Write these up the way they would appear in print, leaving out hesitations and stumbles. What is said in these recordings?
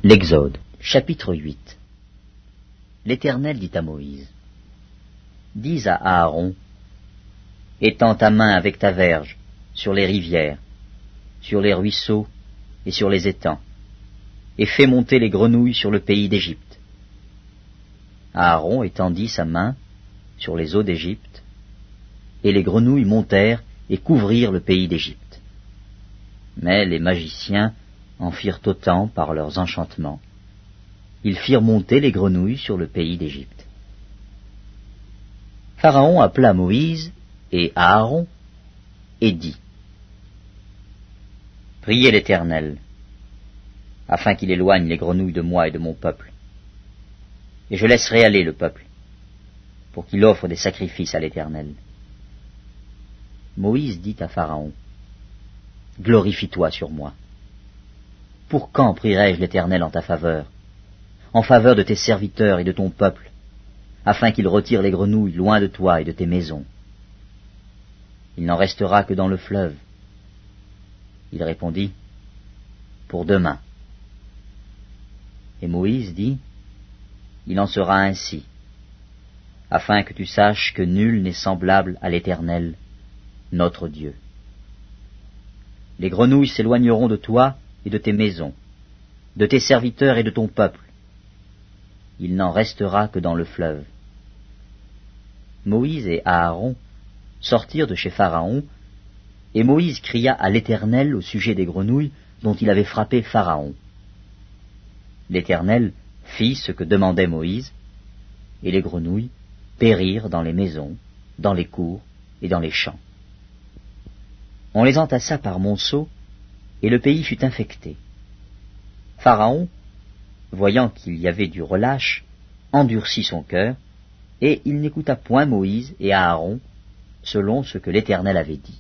L'Exode, chapitre 8. L'Éternel dit à Moïse, « Dis à Aaron, étends ta main avec ta verge sur les rivières, sur les ruisseaux et sur les étangs, et fais monter les grenouilles sur le pays d'Égypte. » Aaron étendit sa main sur les eaux d'Égypte, et les grenouilles montèrent et couvrirent le pays d'Égypte. Mais les magiciens en firent autant par leurs enchantements. Ils firent monter les grenouilles sur le pays d'Égypte. Pharaon appela Moïse et Aaron et dit, « Priez l'Éternel, afin qu'il éloigne les grenouilles de moi et de mon peuple, et je laisserai aller le peuple, pour qu'il offre des sacrifices à l'Éternel. » Moïse dit à Pharaon, « Glorifie-toi sur moi. Pour quand prierai-je l'Éternel en ta faveur, en faveur de tes serviteurs et de ton peuple, afin qu'il retire les grenouilles loin de toi et de tes maisons? Il n'en restera que dans le fleuve. » Il répondit, « Pour demain. » Et Moïse dit, « Il en sera ainsi, afin que tu saches que nul n'est semblable à l'Éternel, notre Dieu. Les grenouilles s'éloigneront de toi et de tes maisons, de tes serviteurs et de ton peuple. Il n'en restera que dans le fleuve. » Moïse et Aaron sortirent de chez Pharaon, et Moïse cria à l'Éternel au sujet des grenouilles dont il avait frappé Pharaon. L'Éternel fit ce que demandait Moïse, et les grenouilles périrent dans les maisons, dans les cours et dans les champs. On les entassa par monceaux, et le pays fut infecté. Pharaon, voyant qu'il y avait du relâche, endurcit son cœur, et il n'écouta point Moïse et Aaron, selon ce que l'Éternel avait dit.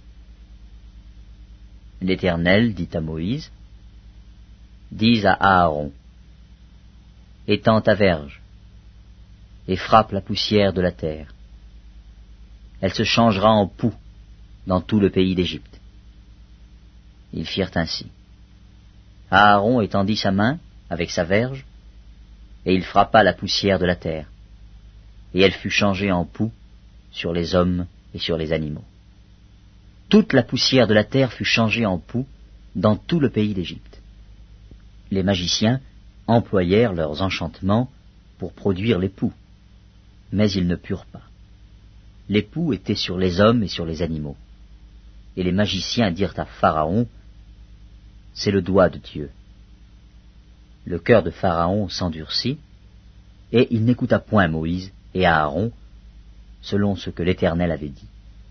L'Éternel dit à Moïse, « Dis à Aaron, étends ta verge, et frappe la poussière de la terre. Elle se changera en poux dans tout le pays d'Égypte. » Ils firent ainsi. Aaron étendit sa main avec sa verge, et il frappa la poussière de la terre, et elle fut changée en poux sur les hommes et sur les animaux. Toute la poussière de la terre fut changée en poux dans tout le pays d'Égypte. Les magiciens employèrent leurs enchantements pour produire les poux, mais ils ne purent pas. Les poux étaient sur les hommes et sur les animaux. Et les magiciens dirent à Pharaon, « C'est le doigt de Dieu. » Le cœur de Pharaon s'endurcit, et il n'écouta point Moïse et Aaron, selon ce que l'Éternel avait dit.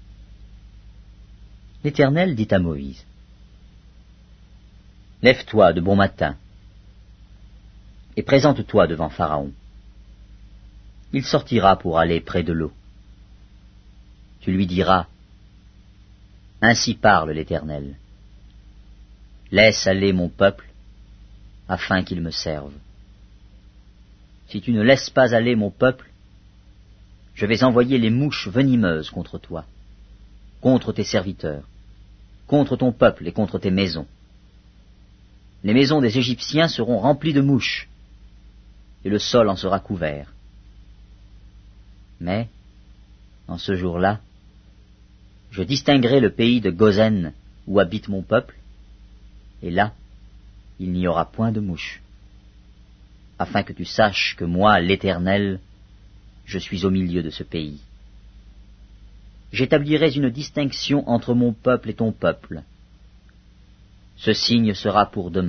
L'Éternel dit à Moïse, « Lève-toi de bon matin, et présente-toi devant Pharaon. Il sortira pour aller près de l'eau. Tu lui diras, « Ainsi parle l'Éternel. Laisse aller mon peuple, afin qu'il me serve. Si tu ne laisses pas aller mon peuple, je vais envoyer les mouches venimeuses contre toi, contre tes serviteurs, contre ton peuple et contre tes maisons. Les maisons des Égyptiens seront remplies de mouches, et le sol en sera couvert. Mais, en ce jour-là, je distinguerai le pays de Gozen où habite mon peuple, et là, il n'y aura point de mouches, afin que tu saches que moi, l'Éternel, je suis au milieu de ce pays. J'établirai une distinction entre mon peuple et ton peuple. Ce signe sera pour demain. »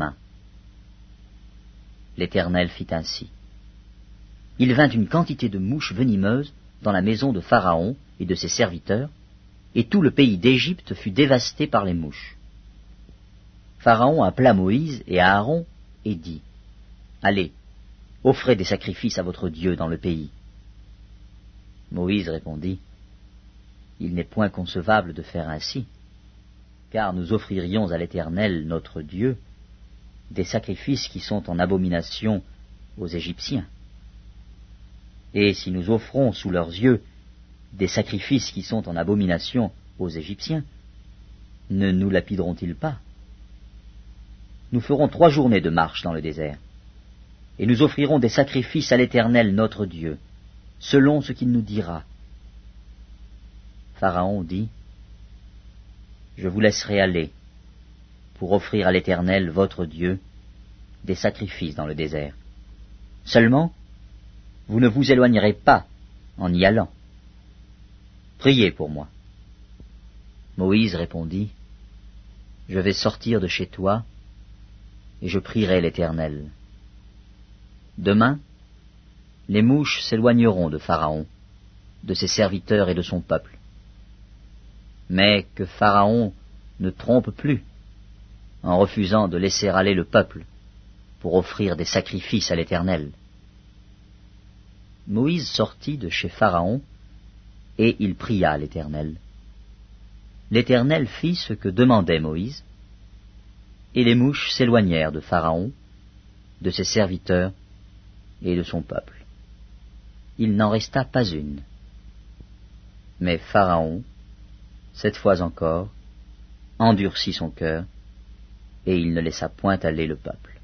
L'Éternel fit ainsi. Il vint une quantité de mouches venimeuses dans la maison de Pharaon et de ses serviteurs, et tout le pays d'Égypte fut dévasté par les mouches. Pharaon appela Moïse et Aaron et dit, « Allez, offrez des sacrifices à votre Dieu dans le pays. » Moïse répondit, « Il n'est point concevable de faire ainsi, car nous offririons à l'Éternel notre Dieu des sacrifices qui sont en abomination aux Égyptiens. Et si nous offrons sous leurs yeux des sacrifices qui sont en abomination aux Égyptiens, ne nous lapideront-ils pas? Nous ferons 3 journées de marche dans le désert, et nous offrirons des sacrifices à l'Éternel notre Dieu, selon ce qu'il nous dira. » Pharaon dit, « Je vous laisserai aller pour offrir à l'Éternel votre Dieu des sacrifices dans le désert. Seulement, vous ne vous éloignerez pas en y allant. Priez pour moi. » Moïse répondit, « Je vais sortir de chez toi, et je prierai l'Éternel. Demain, les mouches s'éloigneront de Pharaon, de ses serviteurs et de son peuple. Mais que Pharaon ne trompe plus, en refusant de laisser aller le peuple pour offrir des sacrifices à l'Éternel. » Moïse sortit de chez Pharaon, et il pria l'Éternel. L'Éternel fit ce que demandait Moïse, et les mouches s'éloignèrent de Pharaon, de ses serviteurs et de son peuple. Il n'en resta pas une. Mais Pharaon, cette fois encore, endurcit son cœur, et il ne laissa point aller le peuple.